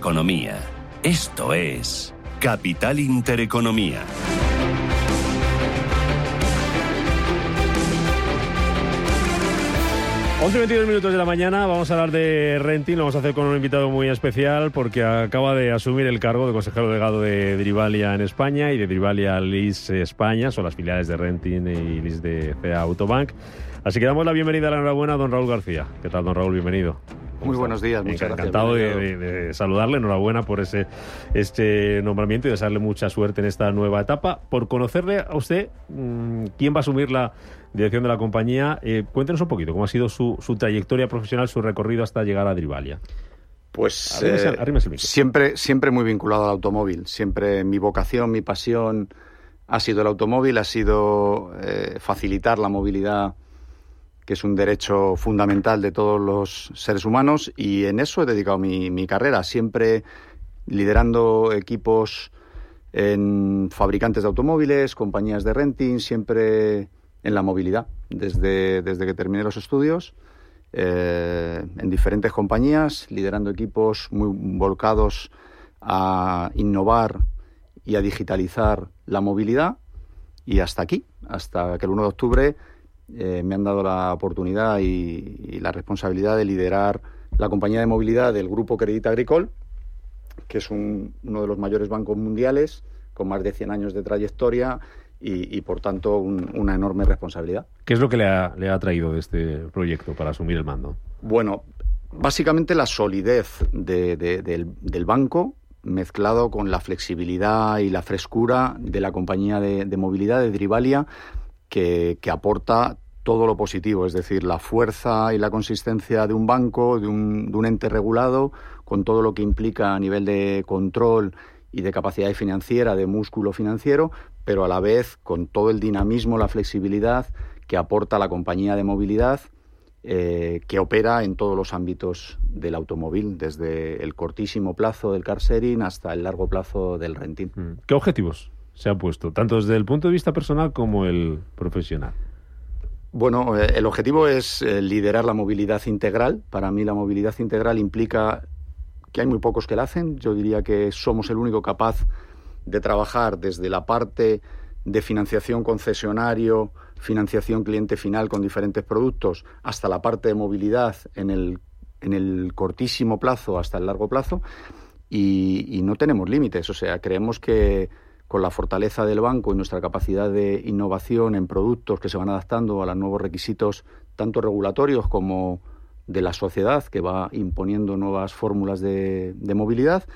economía. Esto es Capital Intereconomía. 11:22 minutos de la mañana, vamos a hablar de Renting, lo vamos a hacer con un invitado muy especial porque acaba de asumir el cargo de consejero delegado de Drivalia en España y de Drivalia Lease España, son las filiales de Renting y Lease de CA Autobank. Así que damos la bienvenida, la enhorabuena a don Raúl García. ¿Qué tal, don Raúl? Bienvenido. Muy buenos días, muchas gracias. Encantado de saludarle, enhorabuena por este nombramiento y desearle mucha suerte en esta nueva etapa. Por conocerle a usted, ¿quién va a asumir la dirección de la compañía? Cuéntenos un poquito cómo ha sido su trayectoria profesional, su recorrido hasta llegar a Drivalia. Pues arrímese el micro. siempre muy vinculado al automóvil. Siempre mi vocación, mi pasión ha sido el automóvil, ha sido facilitar la movilidad, que es un derecho fundamental de todos los seres humanos, y en eso he dedicado mi carrera, siempre liderando equipos en fabricantes de automóviles, compañías de renting, siempre en la movilidad, desde que terminé los estudios, en diferentes compañías, liderando equipos muy volcados a innovar y a digitalizar la movilidad, y hasta aquí, hasta que el 1 de octubre me han dado la oportunidad y la responsabilidad de liderar la compañía de movilidad del Grupo Crédit Agricole, que es uno de los mayores bancos mundiales, con más de 100 años de trayectoria y por tanto, una enorme responsabilidad. ¿Qué es lo que le ha traído de este proyecto para asumir el mando? Bueno, básicamente la solidez del banco, mezclado con la flexibilidad y la frescura de la compañía de movilidad de Drivalia, que aporta todo lo positivo, es decir, la fuerza y la consistencia de un banco, de un ente regulado, con todo lo que implica a nivel de control y de capacidad financiera, de músculo financiero, pero a la vez con todo el dinamismo, la flexibilidad que aporta la compañía de movilidad, que opera en todos los ámbitos del automóvil, desde el cortísimo plazo del car sharing hasta el largo plazo del renting. ¿Qué objetivos se ha puesto, tanto desde el punto de vista personal como el profesional? Bueno, el objetivo es liderar la movilidad integral. Para mí la movilidad integral implica que hay muy pocos que la hacen. Yo diría que somos el único capaz de trabajar desde la parte de financiación concesionario, financiación cliente final con diferentes productos, hasta la parte de movilidad en el cortísimo plazo hasta el largo plazo, y no tenemos límites. O sea, creemos que con la fortaleza del banco y nuestra capacidad de innovación en productos que se van adaptando a los nuevos requisitos, tanto regulatorios como de la sociedad, que va imponiendo nuevas fórmulas de movilidad,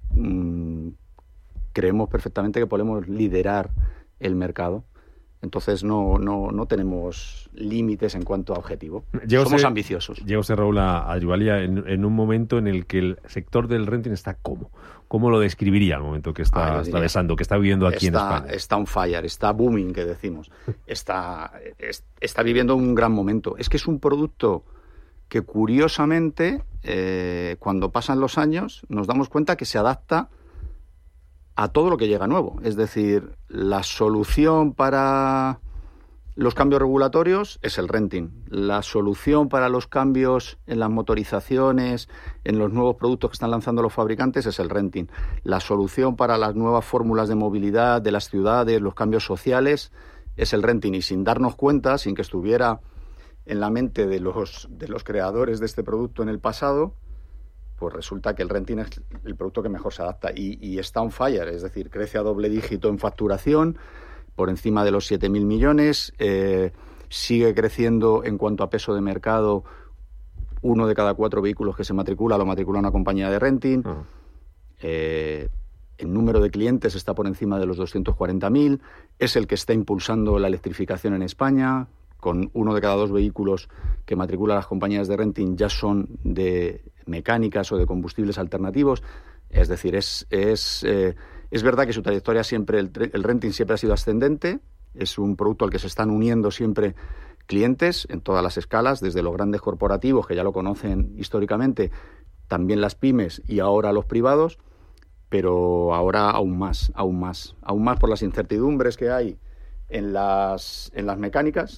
creemos perfectamente que podemos liderar el mercado. Entonces no tenemos límites en cuanto a objetivo. Somos ambiciosos. Llega usted, Raúl, a Drivalia en un momento en el que el sector del renting está ¿cómo? ¿Cómo lo describiría al momento que está atravesando, que está viviendo aquí en España? Está on fire, está booming, que decimos. Está viviendo un gran momento. Es que es un producto que, curiosamente, cuando pasan los años, nos damos cuenta que se adapta a todo lo que llega nuevo. Es decir, la solución para los cambios regulatorios es el renting. La solución para los cambios en las motorizaciones, en los nuevos productos que están lanzando los fabricantes, es el renting. La solución para las nuevas fórmulas de movilidad de las ciudades, los cambios sociales, es el renting. Y sin darnos cuenta, sin que estuviera en la mente de los creadores de este producto en el pasado, pues resulta que el renting es el producto que mejor se adapta y está on fire, es decir, crece a doble dígito en facturación, por encima de los 7.000 millones, sigue creciendo en cuanto a peso de mercado. 1 de cada 4 vehículos que se matricula lo matricula una compañía de renting. El número de clientes está por encima de los 240.000, es el que está impulsando la electrificación en España, con 1 de cada 2 vehículos que matricula las compañías de renting ya son de mecánicas o de combustibles alternativos. Es decir, es verdad que su trayectoria siempre, el renting siempre ha sido ascendente, es un producto al que se están uniendo siempre clientes en todas las escalas, desde los grandes corporativos, que ya lo conocen históricamente, también las pymes y ahora los privados, pero ahora aún más por las incertidumbres que hay en las mecánicas,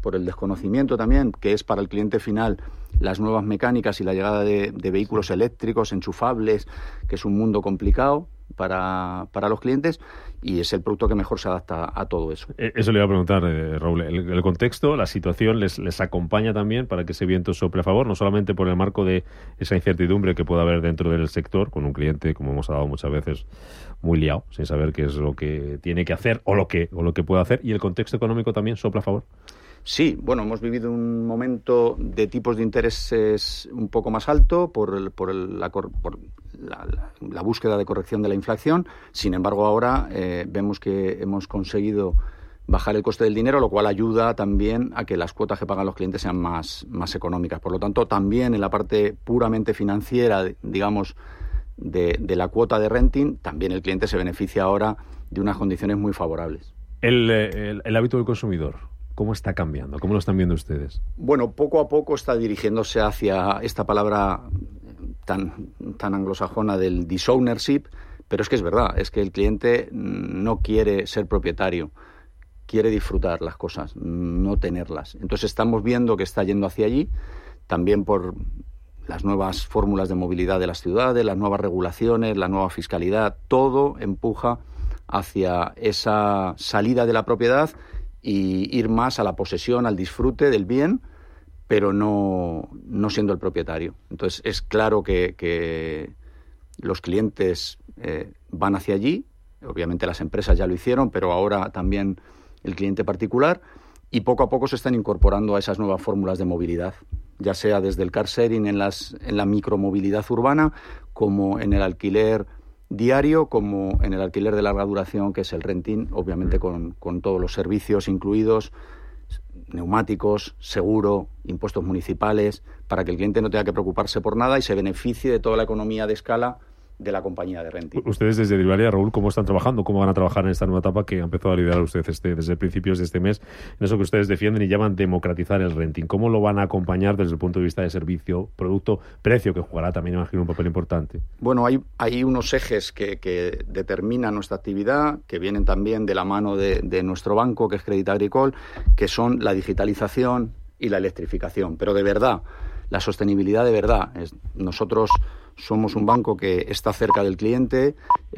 por el desconocimiento también, que es para el cliente final las nuevas mecánicas y la llegada de vehículos eléctricos, enchufables, que es un mundo complicado para los clientes, y es el producto que mejor se adapta a todo eso. Eso le iba a preguntar, Raúl. El contexto, la situación les acompaña también para que ese viento sople a favor, no solamente por el marco de esa incertidumbre que pueda haber dentro del sector, con un cliente, como hemos hablado muchas veces, muy liado, sin saber qué es lo que tiene que hacer o lo que puede hacer, y el contexto económico también sopla a favor. Sí, bueno, hemos vivido un momento de tipos de intereses un poco más alto por la búsqueda de corrección de la inflación. Sin embargo, ahora vemos que hemos conseguido bajar el coste del dinero, lo cual ayuda también a que las cuotas que pagan los clientes sean más económicas. Por lo tanto, también en la parte puramente financiera, digamos, de la cuota de renting, también el cliente se beneficia ahora de unas condiciones muy favorables. El hábito del consumidor, ¿cómo está cambiando? ¿Cómo lo están viendo ustedes? Bueno, poco a poco está dirigiéndose hacia esta palabra tan anglosajona del disownership, pero es que es verdad, es que el cliente no quiere ser propietario, quiere disfrutar las cosas, no tenerlas. Entonces estamos viendo que está yendo hacia allí, también por las nuevas fórmulas de movilidad de las ciudades, las nuevas regulaciones, la nueva fiscalidad, todo empuja hacia esa salida de la propiedad y ir más a la posesión, al disfrute del bien, pero no siendo el propietario. Entonces es claro que los clientes van hacia allí, obviamente las empresas ya lo hicieron, pero ahora también el cliente particular, y poco a poco se están incorporando a esas nuevas fórmulas de movilidad, ya sea desde el car sharing en la micromovilidad urbana, como en el alquiler diario, como en el alquiler de larga duración, que es el renting, obviamente con todos los servicios incluidos, neumáticos, seguro, impuestos municipales, para que el cliente no tenga que preocuparse por nada y se beneficie de toda la economía de escala de la compañía de renting. Ustedes desde Drivalia, Raúl, ¿cómo están trabajando? ¿Cómo van a trabajar en esta nueva etapa que ha empezado a liderar usted desde principios de este mes, en eso que ustedes defienden y llaman democratizar el renting? ¿Cómo lo van a acompañar desde el punto de vista de servicio, producto, precio, que jugará también, imagino, un papel importante? Bueno, hay unos ejes que determinan nuestra actividad, que vienen también de la mano de nuestro banco, que es Crédit Agricole, que son la digitalización y la electrificación. Pero de verdad, la sostenibilidad de verdad. Nosotros somos un banco que está cerca del cliente,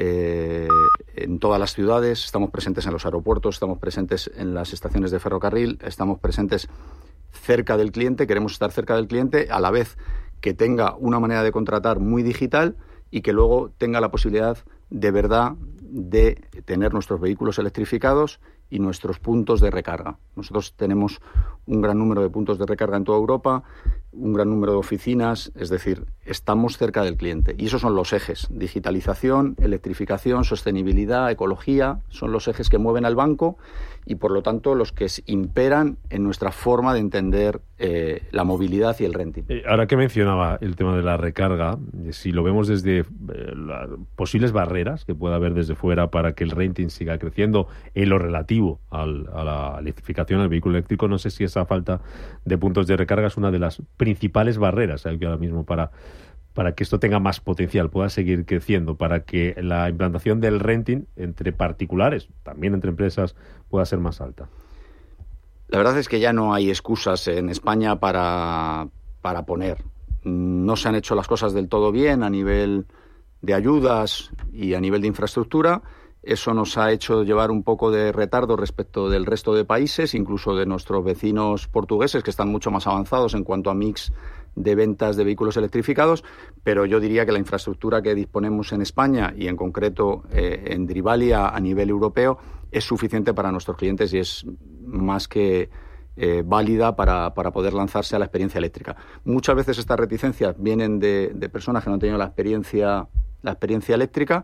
en todas las ciudades, estamos presentes en los aeropuertos, estamos presentes en las estaciones de ferrocarril, estamos presentes cerca del cliente, queremos estar cerca del cliente, a la vez que tenga una manera de contratar muy digital y que luego tenga la posibilidad de verdad de tener nuestros vehículos electrificados y nuestros puntos de recarga. Nosotros tenemos un gran número de puntos de recarga en toda Europa, un gran número de oficinas, es decir, estamos cerca del cliente. Y esos son los ejes: digitalización, electrificación, sostenibilidad, ecología, son los ejes que mueven al banco y, por lo tanto, los que imperan en nuestra forma de entender la movilidad y el renting. Ahora que mencionaba el tema de la recarga, si lo vemos desde las posibles barreras que pueda haber desde fuera para que el renting siga creciendo en lo relativo a la electrificación, al vehículo eléctrico, no sé si esa falta de puntos de recarga es una de las principales barreras que ahora mismo para que esto tenga más potencial, pueda seguir creciendo, para que la implantación del renting entre particulares, también entre empresas, pueda ser más alta. La verdad es que ya no hay excusas en España para poner. No se han hecho las cosas del todo bien a nivel de ayudas y a nivel de infraestructura. Eso nos ha hecho llevar un poco de retardo respecto del resto de países, incluso de nuestros vecinos portugueses, que están mucho más avanzados en cuanto a mix de ventas de vehículos electrificados, pero yo diría que la infraestructura que disponemos en España y en concreto en Drivalia a nivel europeo es suficiente para nuestros clientes y es más que válida para poder lanzarse a la experiencia eléctrica. Muchas veces estas reticencias vienen de personas que no han tenido la experiencia eléctrica,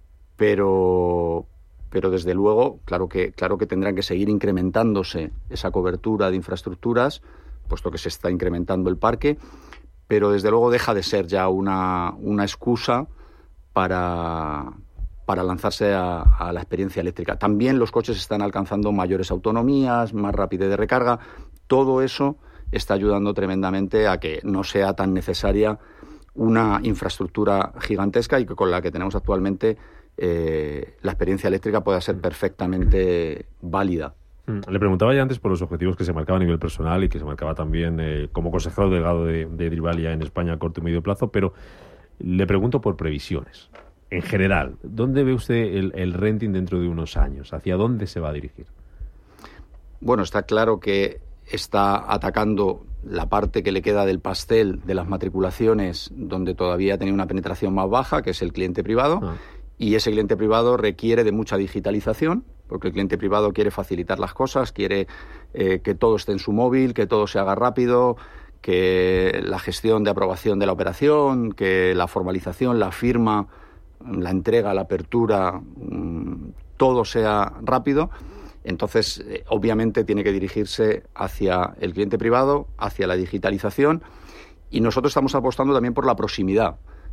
pero desde luego, claro que tendrán que seguir incrementándose esa cobertura de infraestructuras, puesto que se está incrementando el parque, pero desde luego deja de ser ya una excusa para lanzarse a la experiencia eléctrica. También los coches están alcanzando mayores autonomías, más rapidez de recarga. Todo eso está ayudando tremendamente a que no sea tan necesaria una infraestructura gigantesca y que con la que tenemos actualmente la experiencia eléctrica pueda ser perfectamente válida Le preguntaba ya antes por los objetivos que se marcaba a nivel personal y que se marcaba también como consejero delegado de Drivalia en España a corto y medio plazo, pero le pregunto por previsiones. En general, ¿dónde ve usted el renting dentro de unos años? ¿Hacia dónde se va a dirigir? Bueno, está claro que está atacando la parte que le queda del pastel de las matriculaciones, donde todavía tenía una penetración más baja, que es el cliente privado, y ese cliente privado requiere de mucha digitalización, porque el cliente privado quiere facilitar las cosas, quiere que todo esté en su móvil, que todo se haga rápido, que la gestión de aprobación de la operación, que la formalización, la firma, la entrega, la apertura, todo sea rápido. Entonces, obviamente, tiene que dirigirse hacia el cliente privado, hacia la digitalización, y nosotros estamos apostando también por la proximidad,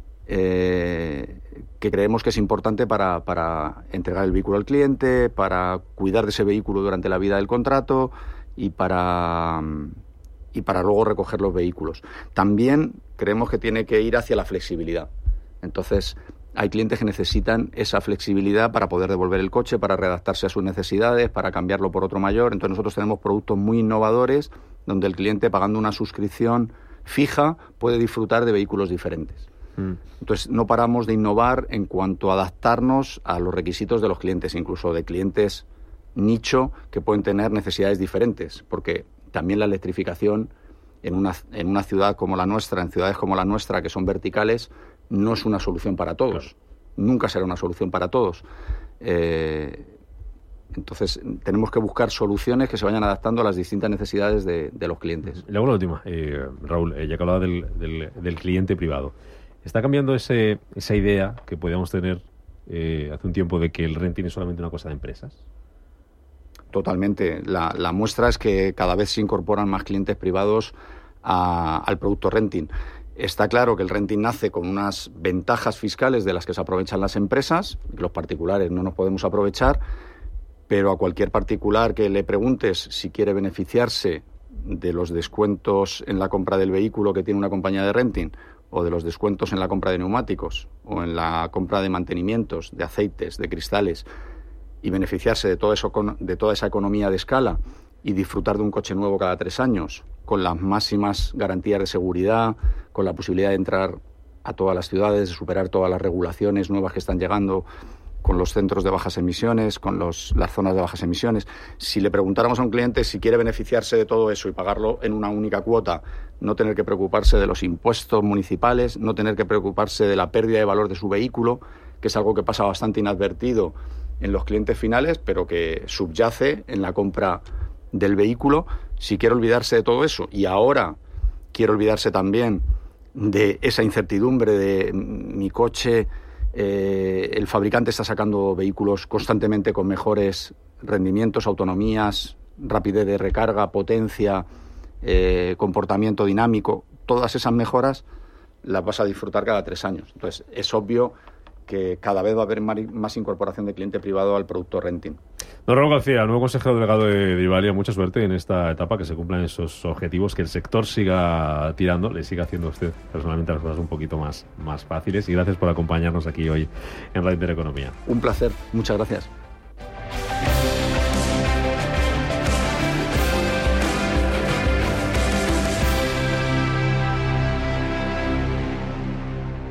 que creemos que es importante para entregar el vehículo al cliente, para cuidar de ese vehículo durante la vida del contrato y para luego recoger los vehículos. También creemos que tiene que ir hacia la flexibilidad. Entonces, hay clientes que necesitan esa flexibilidad para poder devolver el coche, para readaptarse a sus necesidades, para cambiarlo por otro mayor. Entonces, nosotros tenemos productos muy innovadores donde el cliente, pagando una suscripción fija, puede disfrutar de vehículos diferentes. Entonces, no paramos de innovar en cuanto a adaptarnos a los requisitos de los clientes, incluso de clientes nicho que pueden tener necesidades diferentes, porque también la electrificación en una ciudad como la nuestra, en ciudades como la nuestra, que son verticales, no es una solución para todos. Claro. Nunca será una solución para todos. Entonces, tenemos que buscar soluciones que se vayan adaptando a las distintas necesidades de los clientes. Le hago la última, Raúl, ya que hablaba del cliente privado. ¿Está cambiando esa idea que podíamos tener hace un tiempo de que el renting es solamente una cosa de empresas? Totalmente. La muestra es que cada vez se incorporan más clientes privados al producto renting. Está claro que el renting nace con unas ventajas fiscales de las que se aprovechan las empresas, que los particulares no nos podemos aprovechar, pero a cualquier particular que le preguntes si quiere beneficiarse de los descuentos en la compra del vehículo que tiene una compañía de renting, o de los descuentos en la compra de neumáticos, o en la compra de mantenimientos, de aceites, de cristales, y beneficiarse de todo eso, de toda esa economía de escala y disfrutar de un coche nuevo cada 3 años, con las máximas garantías de seguridad, con la posibilidad de entrar a todas las ciudades, de superar todas las regulaciones nuevas que están llegando, con los centros de bajas emisiones, con las zonas de bajas emisiones. Si le preguntáramos a un cliente si quiere beneficiarse de todo eso y pagarlo en una única cuota, no tener que preocuparse de los impuestos municipales, no tener que preocuparse de la pérdida de valor de su vehículo, que es algo que pasa bastante inadvertido en los clientes finales, pero que subyace en la compra del vehículo, si quiere olvidarse de todo eso y ahora quiere olvidarse también de esa incertidumbre de mi coche, el fabricante está sacando vehículos constantemente con mejores rendimientos, autonomías, rapidez de recarga, potencia, comportamiento dinámico, todas esas mejoras las vas a disfrutar cada 3 años. Entonces, es obvio que cada vez va a haber más incorporación de cliente privado al producto renting. Don Raúl García, nuevo consejero delegado de Drivalia, mucha suerte en esta etapa, que se cumplan esos objetivos, que el sector siga tirando, le siga haciendo a usted personalmente las cosas un poquito más fáciles, y gracias por acompañarnos aquí hoy en Radio Intereconomía. Un placer, muchas gracias.